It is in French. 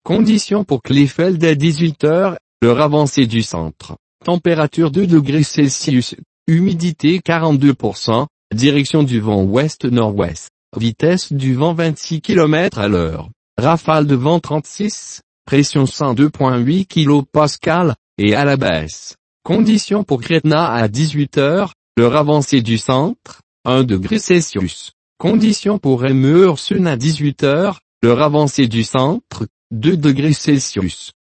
Conditions pour Kleefeld à 18 heures, l'heure avancée du centre. Température 2 degrés Celsius, humidité 42%, direction du vent ouest-nord-ouest, vitesse du vent 26 km à l'heure, rafale de vent 36, pression 102,8 kPa, et à la baisse. Conditions pour Gretna à 18 heures, l'heure avancée du centre, 1 degré Celsius. Conditions pour Emerson à 18 heures, l'heure avancée du centre, 2 degrés Celsius.